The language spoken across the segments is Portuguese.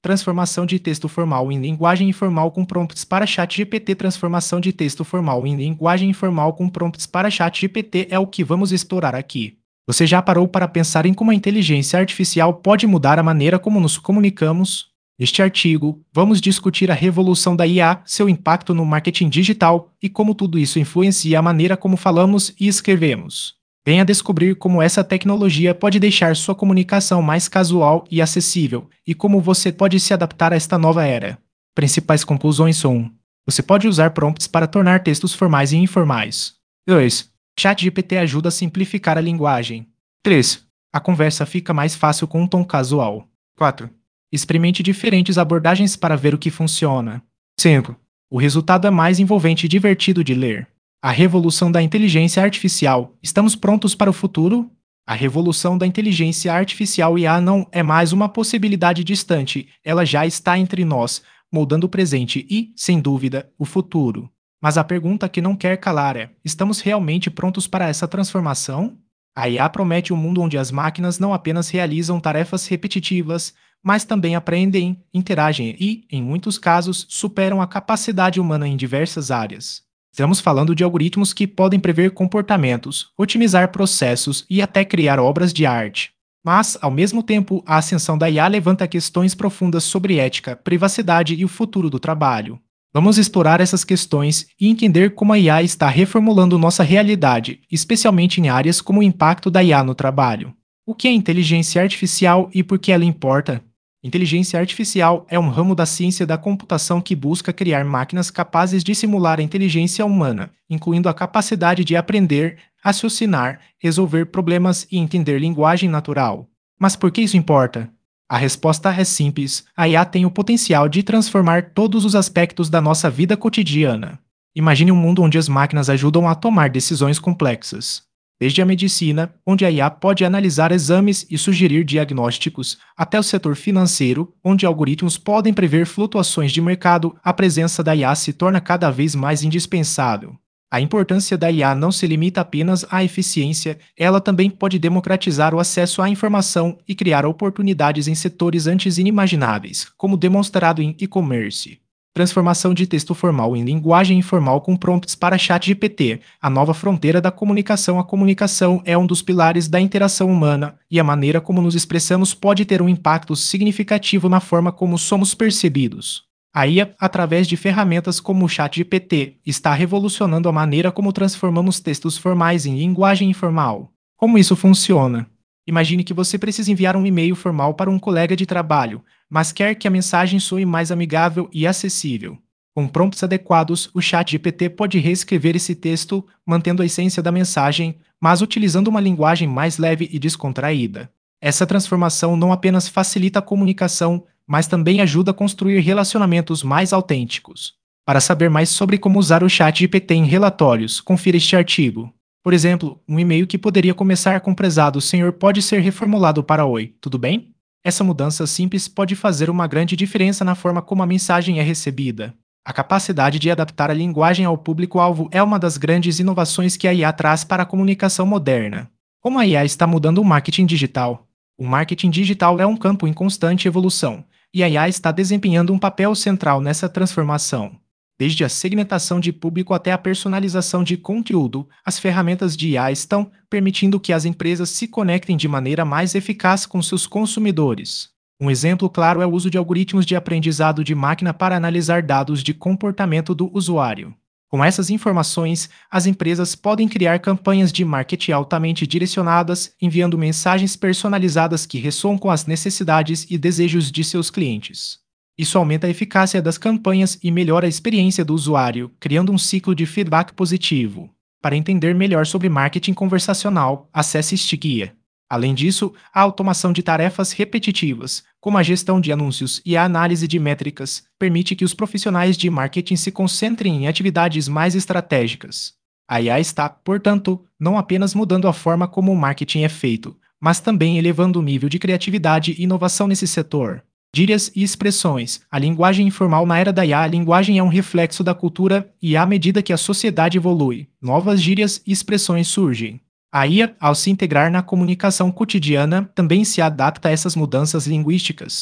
Transformação de texto formal em linguagem informal com prompts para ChatGPT. Transformação de texto formal em linguagem informal com prompts para ChatGPT é o que vamos explorar aqui. Você já parou para pensar em como a inteligência artificial pode mudar a maneira como nos comunicamos? Neste artigo, vamos discutir a revolução da IA, seu impacto no marketing digital e como tudo isso influencia a maneira como falamos e escrevemos. Venha descobrir como essa tecnologia pode deixar sua comunicação mais casual e acessível, e como você pode se adaptar a esta nova era. Principais conclusões são: você pode usar prompts para tornar textos formais e informais. 2. ChatGPT ajuda a simplificar a linguagem. 3. A conversa fica mais fácil com um tom casual. 4. Experimente diferentes abordagens para ver o que funciona. 5. O resultado é mais envolvente e divertido de ler. A revolução da inteligência artificial. Estamos prontos para o futuro? A revolução da inteligência artificial IA não é mais uma possibilidade distante, ela já está entre nós, moldando o presente e, sem dúvida, o futuro. Mas a pergunta que não quer calar é: estamos realmente prontos para essa transformação? A IA promete um mundo onde as máquinas não apenas realizam tarefas repetitivas, mas também aprendem, interagem e, em muitos casos, superam a capacidade humana em diversas áreas. Estamos falando de algoritmos que podem prever comportamentos, otimizar processos e até criar obras de arte. Mas, ao mesmo tempo, a ascensão da IA levanta questões profundas sobre ética, privacidade e o futuro do trabalho. Vamos explorar essas questões e entender como a IA está reformulando nossa realidade, especialmente em áreas como o impacto da IA no trabalho. O que é inteligência artificial e por que ela importa? Inteligência artificial é um ramo da ciência da computação que busca criar máquinas capazes de simular a inteligência humana, incluindo a capacidade de aprender, raciocinar, resolver problemas e entender linguagem natural. Mas por que isso importa? A resposta é simples: a IA tem o potencial de transformar todos os aspectos da nossa vida cotidiana. Imagine um mundo onde as máquinas ajudam a tomar decisões complexas. Desde a medicina, onde a IA pode analisar exames e sugerir diagnósticos, até o setor financeiro, onde algoritmos podem prever flutuações de mercado, a presença da IA se torna cada vez mais indispensável. A importância da IA não se limita apenas à eficiência, ela também pode democratizar o acesso à informação e criar oportunidades em setores antes inimagináveis, como demonstrado em e-commerce. Transformação de texto formal em linguagem informal com prompts para ChatGPT. A nova fronteira da comunicação. A comunicação é um dos pilares da interação humana, e a maneira como nos expressamos pode ter um impacto significativo na forma como somos percebidos. A IA, através de ferramentas como o ChatGPT, está revolucionando a maneira como transformamos textos formais em linguagem informal. Como isso funciona? Imagine que você precisa enviar um e-mail formal para um colega de trabalho, mas quer que a mensagem soe mais amigável e acessível. Com prompts adequados, o ChatGPT pode reescrever esse texto, mantendo a essência da mensagem, mas utilizando uma linguagem mais leve e descontraída. Essa transformação não apenas facilita a comunicação, mas também ajuda a construir relacionamentos mais autênticos. Para saber mais sobre como usar o ChatGPT em relatórios, confira este artigo. Por exemplo, um e-mail que poderia começar com prezado senhor pode ser reformulado para oi, tudo bem? Essa mudança simples pode fazer uma grande diferença na forma como a mensagem é recebida. A capacidade de adaptar a linguagem ao público-alvo é uma das grandes inovações que a IA traz para a comunicação moderna. Como a IA está mudando o marketing digital? O marketing digital é um campo em constante evolução, e a IA está desempenhando um papel central nessa transformação. Desde a segmentação de público até a personalização de conteúdo, as ferramentas de IA estão permitindo que as empresas se conectem de maneira mais eficaz com seus consumidores. Um exemplo claro é o uso de algoritmos de aprendizado de máquina para analisar dados de comportamento do usuário. Com essas informações, as empresas podem criar campanhas de marketing altamente direcionadas, enviando mensagens personalizadas que ressoam com as necessidades e desejos de seus clientes. Isso aumenta a eficácia das campanhas e melhora a experiência do usuário, criando um ciclo de feedback positivo. Para entender melhor sobre marketing conversacional, acesse este guia. Além disso, a automação de tarefas repetitivas, como a gestão de anúncios e a análise de métricas, permite que os profissionais de marketing se concentrem em atividades mais estratégicas. A IA está, portanto, não apenas mudando a forma como o marketing é feito, mas também elevando o nível de criatividade e inovação nesse setor. Gírias e expressões. A linguagem informal na era da IA. A linguagem é um reflexo da cultura e, à medida que a sociedade evolui, novas gírias e expressões surgem. A IA, ao se integrar na comunicação cotidiana, também se adapta a essas mudanças linguísticas.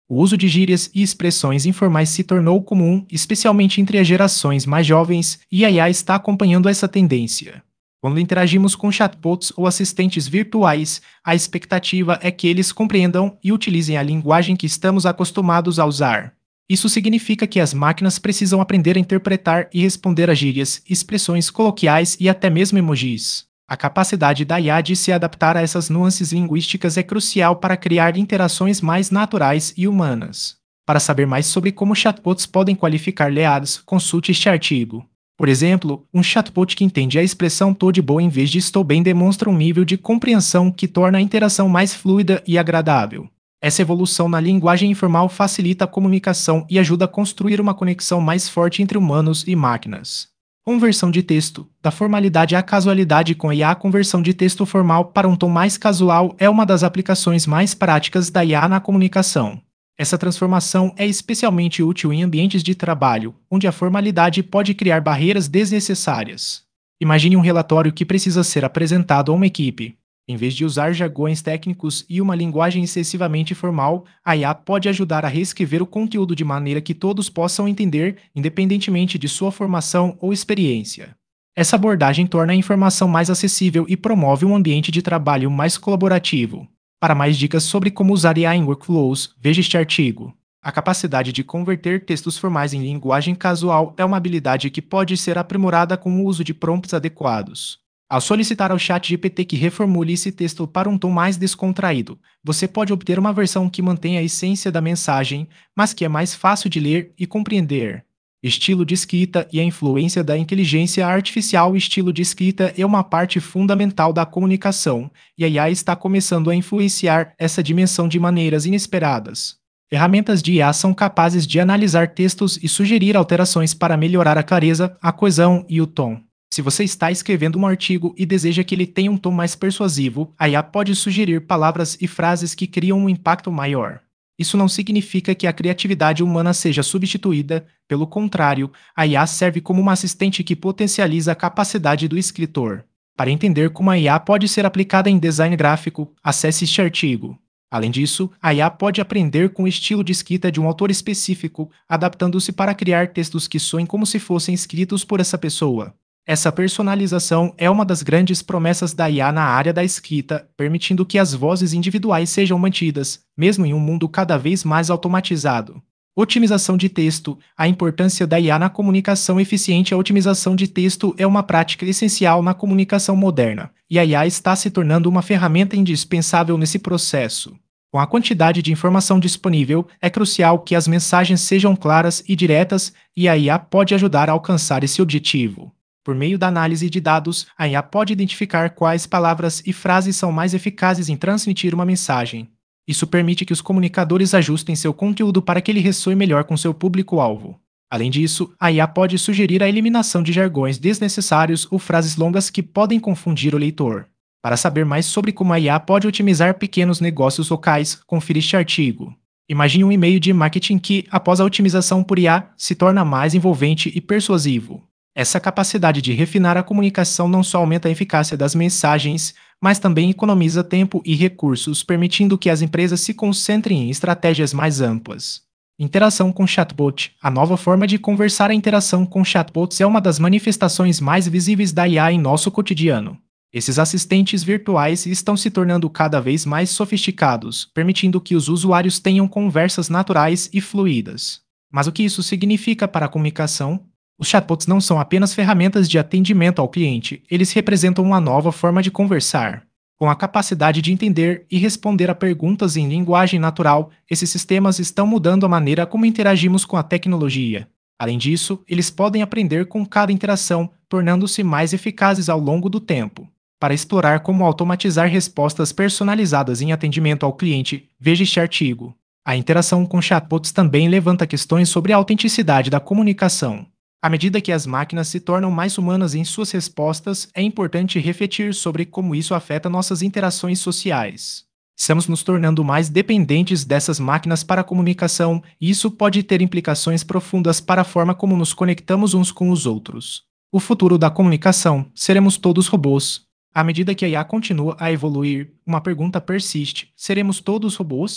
O uso de gírias e expressões informais se tornou comum, especialmente entre as gerações mais jovens, e a IA está acompanhando essa tendência. Quando interagimos com chatbots ou assistentes virtuais, a expectativa é que eles compreendam e utilizem a linguagem que estamos acostumados a usar. Isso significa que as máquinas precisam aprender a interpretar e responder a gírias, expressões coloquiais e até mesmo emojis. A capacidade da IA de se adaptar a essas nuances linguísticas é crucial para criar interações mais naturais e humanas. Para saber mais sobre como chatbots podem qualificar leads, consulte este artigo. Por exemplo, um chatbot que entende a expressão "tô de boa" em vez de "estou bem" demonstra um nível de compreensão que torna a interação mais fluida e agradável. Essa evolução na linguagem informal facilita a comunicação e ajuda a construir uma conexão mais forte entre humanos e máquinas. Conversão de texto. Da formalidade à casualidade com a IA, a conversão de texto formal para um tom mais casual é uma das aplicações mais práticas da IA na comunicação. Essa transformação é especialmente útil em ambientes de trabalho, onde a formalidade pode criar barreiras desnecessárias. Imagine um relatório que precisa ser apresentado a uma equipe. Em vez de usar jargões técnicos e uma linguagem excessivamente formal, a IA pode ajudar a reescrever o conteúdo de maneira que todos possam entender, independentemente de sua formação ou experiência. Essa abordagem torna a informação mais acessível e promove um ambiente de trabalho mais colaborativo. Para mais dicas sobre como usar IA em workflows, veja este artigo. A capacidade de converter textos formais em linguagem casual é uma habilidade que pode ser aprimorada com o uso de prompts adequados. Ao solicitar ao ChatGPT que reformule esse texto para um tom mais descontraído, você pode obter uma versão que mantém a essência da mensagem, mas que é mais fácil de ler e compreender. Estilo de escrita e a influência da inteligência artificial. O estilo de escrita é uma parte fundamental da comunicação, e a IA está começando a influenciar essa dimensão de maneiras inesperadas. Ferramentas de IA são capazes de analisar textos e sugerir alterações para melhorar a clareza, a coesão e o tom. Se você está escrevendo um artigo e deseja que ele tenha um tom mais persuasivo, a IA pode sugerir palavras e frases que criam um impacto maior. Isso não significa que a criatividade humana seja substituída, pelo contrário, a IA serve como uma assistente que potencializa a capacidade do escritor. Para entender como a IA pode ser aplicada em design gráfico, acesse este artigo. Além disso, a IA pode aprender com o estilo de escrita de um autor específico, adaptando-se para criar textos que soem como se fossem escritos por essa pessoa. Essa personalização é uma das grandes promessas da IA na área da escrita, permitindo que as vozes individuais sejam mantidas, mesmo em um mundo cada vez mais automatizado. Otimização de texto. A importância da IA na comunicação eficiente. A otimização de texto é uma prática essencial na comunicação moderna, e a IA está se tornando uma ferramenta indispensável nesse processo. Com a quantidade de informação disponível, é crucial que as mensagens sejam claras e diretas, e a IA pode ajudar a alcançar esse objetivo. Por meio da análise de dados, a IA pode identificar quais palavras e frases são mais eficazes em transmitir uma mensagem. Isso permite que os comunicadores ajustem seu conteúdo para que ele ressoe melhor com seu público-alvo. Além disso, a IA pode sugerir a eliminação de jargões desnecessários ou frases longas que podem confundir o leitor. Para saber mais sobre como a IA pode otimizar pequenos negócios locais, confira este artigo. Imagine um e-mail de marketing que, após a otimização por IA, se torna mais envolvente e persuasivo. Essa capacidade de refinar a comunicação não só aumenta a eficácia das mensagens, mas também economiza tempo e recursos, permitindo que as empresas se concentrem em estratégias mais amplas. Interação com chatbot. A nova forma de conversar. A interação com chatbots é uma das manifestações mais visíveis da IA em nosso cotidiano. Esses assistentes virtuais estão se tornando cada vez mais sofisticados, permitindo que os usuários tenham conversas naturais e fluídas. Mas o que isso significa para a comunicação? Os chatbots não são apenas ferramentas de atendimento ao cliente, eles representam uma nova forma de conversar. Com a capacidade de entender e responder a perguntas em linguagem natural, esses sistemas estão mudando a maneira como interagimos com a tecnologia. Além disso, eles podem aprender com cada interação, tornando-se mais eficazes ao longo do tempo. Para explorar como automatizar respostas personalizadas em atendimento ao cliente, veja este artigo. A interação com chatbots também levanta questões sobre a autenticidade da comunicação. À medida que as máquinas se tornam mais humanas em suas respostas, é importante refletir sobre como isso afeta nossas interações sociais. Estamos nos tornando mais dependentes dessas máquinas para a comunicação, e isso pode ter implicações profundas para a forma como nos conectamos uns com os outros. O futuro da comunicação: seremos todos robôs? À medida que a IA continua a evoluir, uma pergunta persiste: seremos todos robôs?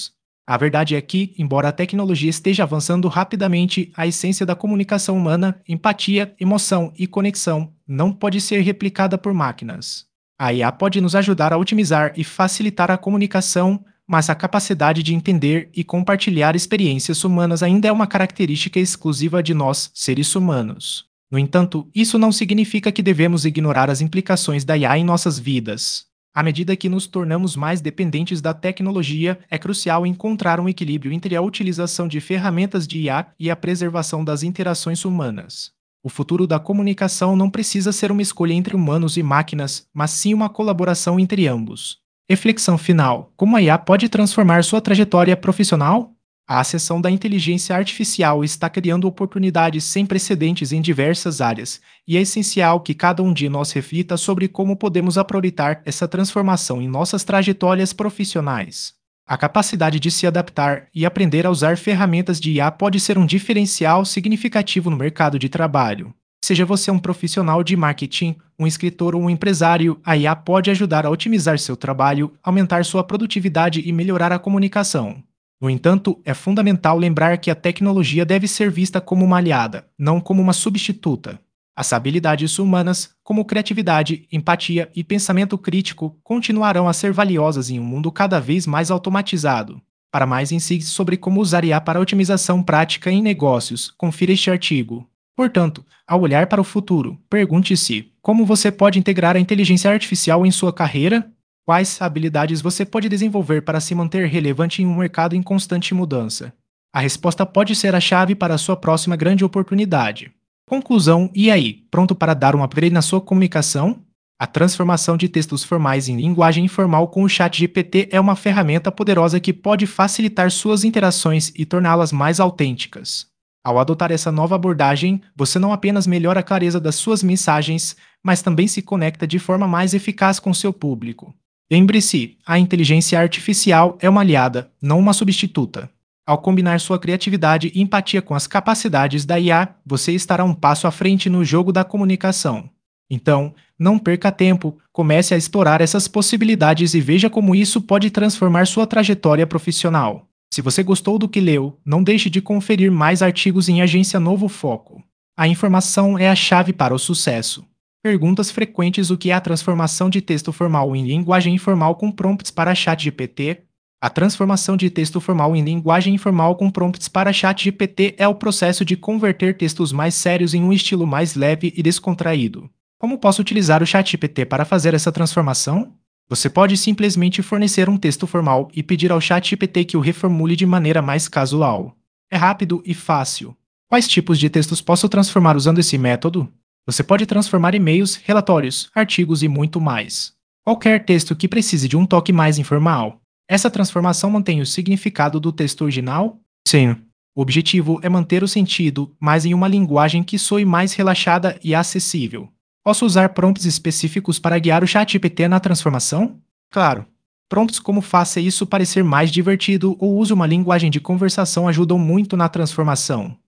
A verdade é que, embora a tecnologia esteja avançando rapidamente, a essência da comunicação humana, empatia, emoção e conexão, não pode ser replicada por máquinas. A IA pode nos ajudar a otimizar e facilitar a comunicação, mas a capacidade de entender e compartilhar experiências humanas ainda é uma característica exclusiva de nós, seres humanos. No entanto, isso não significa que devemos ignorar as implicações da IA em nossas vidas. À medida que nos tornamos mais dependentes da tecnologia, é crucial encontrar um equilíbrio entre a utilização de ferramentas de IA e a preservação das interações humanas. O futuro da comunicação não precisa ser uma escolha entre humanos e máquinas, mas sim uma colaboração entre ambos. Reflexão final: como a IA pode transformar sua trajetória profissional? A ascensão da inteligência artificial está criando oportunidades sem precedentes em diversas áreas, e é essencial que cada um de nós reflita sobre como podemos aproveitar essa transformação em nossas trajetórias profissionais. A capacidade de se adaptar e aprender a usar ferramentas de IA pode ser um diferencial significativo no mercado de trabalho. Seja você um profissional de marketing, um escritor ou um empresário, a IA pode ajudar a otimizar seu trabalho, aumentar sua produtividade e melhorar a comunicação. No entanto, é fundamental lembrar que a tecnologia deve ser vista como uma aliada, não como uma substituta. As habilidades humanas, como criatividade, empatia e pensamento crítico, continuarão a ser valiosas em um mundo cada vez mais automatizado. Para mais insights sobre como usar IA para otimização prática em negócios, confira este artigo. Portanto, ao olhar para o futuro, pergunte-se: como você pode integrar a inteligência artificial em sua carreira? Quais habilidades você pode desenvolver para se manter relevante em um mercado em constante mudança? A resposta pode ser a chave para a sua próxima grande oportunidade. Conclusão: e aí, pronto para dar um upgrade na sua comunicação? A transformação de textos formais em linguagem informal com o ChatGPT é uma ferramenta poderosa que pode facilitar suas interações e torná-las mais autênticas. Ao adotar essa nova abordagem, você não apenas melhora a clareza das suas mensagens, mas também se conecta de forma mais eficaz com seu público. Lembre-se, a inteligência artificial é uma aliada, não uma substituta. Ao combinar sua criatividade e empatia com as capacidades da IA, você estará um passo à frente no jogo da comunicação. Então, não perca tempo, comece a explorar essas possibilidades e veja como isso pode transformar sua trajetória profissional. Se você gostou do que leu, não deixe de conferir mais artigos em Agência Novo Foco. A informação é a chave para o sucesso. Perguntas frequentes: o que é a transformação de texto formal em linguagem informal com prompts para ChatGPT? A transformação de texto formal em linguagem informal com prompts para ChatGPT é o processo de converter textos mais sérios em um estilo mais leve e descontraído. Como posso utilizar o ChatGPT para fazer essa transformação? Você pode simplesmente fornecer um texto formal e pedir ao ChatGPT que o reformule de maneira mais casual. É rápido e fácil. Quais tipos de textos posso transformar usando esse método? Você pode transformar e-mails, relatórios, artigos e muito mais. Qualquer texto que precise de um toque mais informal. Essa transformação mantém o significado do texto original? Sim. O objetivo é manter o sentido, mas em uma linguagem que soe mais relaxada e acessível. Posso usar prompts específicos para guiar o ChatGPT na transformação? Claro. Prompts como "faça isso parecer mais divertido" ou "use uma linguagem de conversação" ajudam muito na transformação.